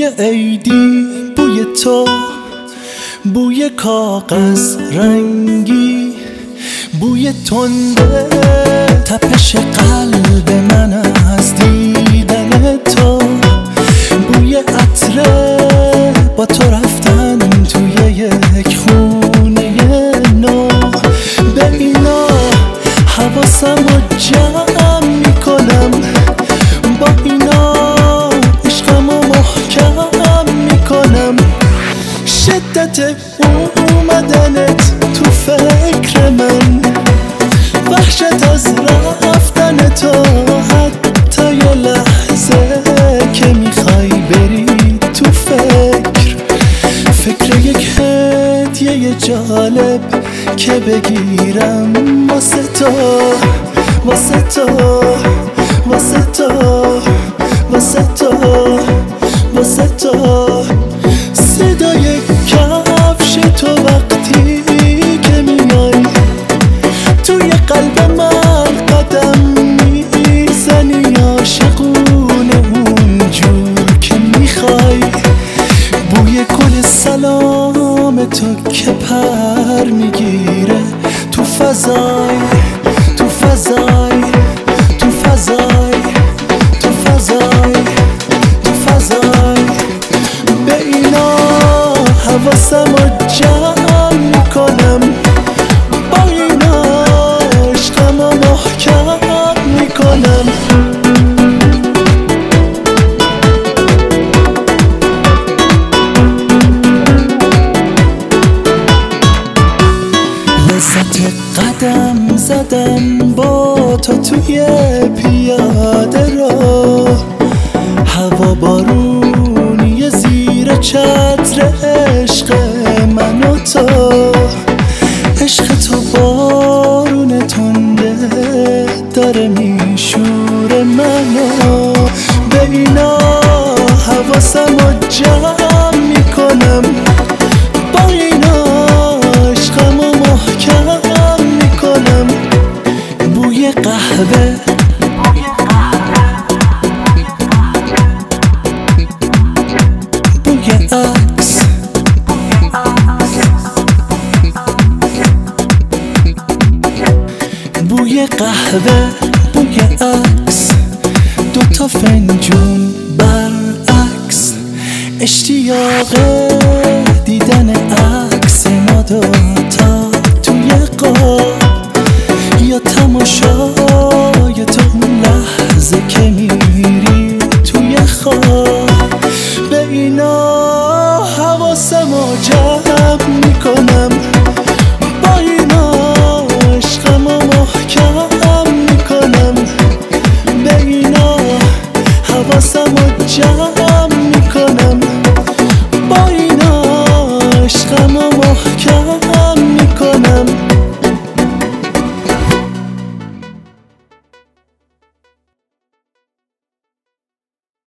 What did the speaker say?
بوی عیدی، بوی تو، بوی کاغذ رنگی، بوی تنده تپش قلب من از دیدن تو، بوی عطره با تو رفتن توی یک خونه نو. به اینا حواسم رو جمع میکنم، با اینا عشقم رو محکم میکنم. شدت اومدنت تو فکر من، وحشت از رفتن تو، حتی یه لحظه که میخوای بری تو فکر یک هدیه جالب که بگیرم واسه تو، واسه تو، واسه تو، واسه تو، واسه تو. صدای کفش تو وقتی که میای توی قلب من قدم میزنی، عاشقونه اونجور که میخوای. بوی گل سلام تو که پر میگیره تو فضای، تو فضای، تو فضای، تو فضای، تو فضای. به اینا حواسم رو جمع میکنم، با اینا عشقم رو محکم میکنم. لذت قدم زدن با تو توی پیاده رو، هوا بارونی زیر چتر عشق من و تو. عشق تو بارون تنده داره میشوره منو. به اینا حواسم رو جمع میکنم، با اینا عشقم رو محکم میکنم. بوی قهوه، بوی عکس، بوی قهوه، بوی عکس، دوتا فنجون برعکس. اشتیاق دیدن عکس ما دوتا توی قاب، یا تماشای تو اون لحظه که میری توی خواب. به اینا حواسم رو جمع میکنم، با اینا عشقم رو محکم میکنم. به اینا حواسم رو جمع میکنم، با اینا عشقم رو محکم میکنم.